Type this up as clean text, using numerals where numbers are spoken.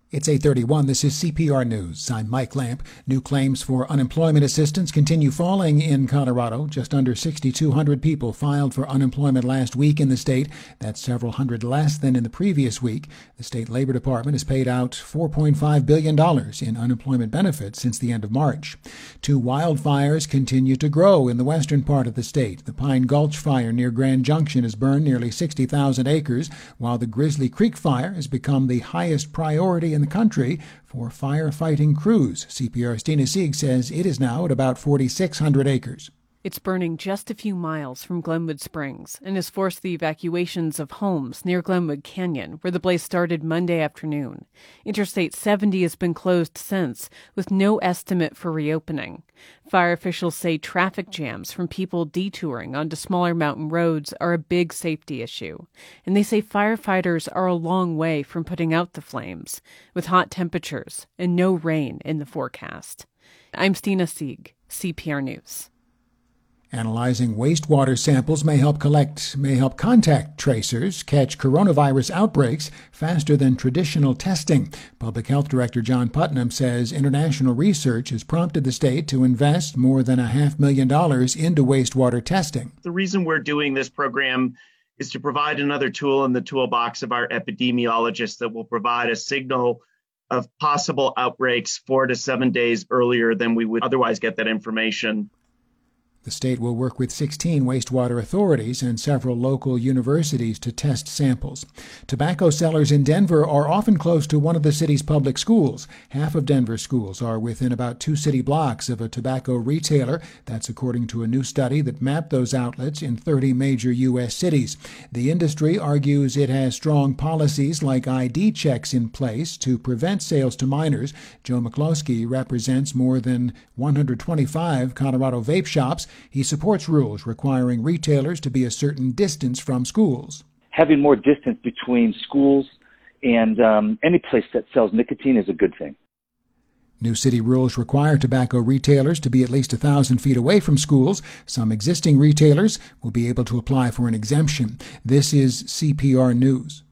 It's 8:31. This is CPR News. I'm Mike Lamp. New claims for unemployment assistance continue falling in Colorado. Just under 6,200 people filed for unemployment last week in the state. That's several hundred less than in the previous week. The state Labor Department has paid out $4.5 billion in unemployment benefits since the end of March. Two wildfires continue to grow in the western part of the state. The Pine Gulch fire near Grand Junction has burned nearly 60,000 acres, while the Grizzly Creek fire has become the highest priority in the country for firefighting crews. CPR's Dina Sieg says it is now at about 4,600 acres. It's burning just a few miles from Glenwood Springs and has forced the evacuations of homes near Glenwood Canyon, where the blaze started Monday afternoon. Interstate 70 has been closed since, with no estimate for reopening. Fire officials say traffic jams from people detouring onto smaller mountain roads are a big safety issue. And they say firefighters are a long way from putting out the flames, with hot temperatures and no rain in the forecast. I'm Dina Sieg, CPR News. Analyzing wastewater samples may help contact tracers catch coronavirus outbreaks faster than traditional testing. Public Health Director John Putnam says international research has prompted the state to invest more than $500,000 into wastewater testing. The reason we're doing this program is to provide another tool in the toolbox of our epidemiologists that will provide a signal of possible outbreaks 4 to 7 days earlier than we would otherwise get that information. The state will work with 16 wastewater authorities and several local universities to test samples. Tobacco sellers in Denver are often close to one of the city's public schools. Half of Denver's schools are within about 2 city blocks of a tobacco retailer. That's according to a new study that mapped those outlets in 30 major U.S. cities. The industry argues it has strong policies like ID checks in place to prevent sales to minors. Joe McCloskey represents more than 125 Colorado vape shops. He supports rules requiring retailers to be a certain distance from schools. Having more distance between schools and any place that sells nicotine is a good thing. New city rules require tobacco retailers to be at least 1,000 feet away from schools. Some existing retailers will be able to apply for an exemption. This is CPR News.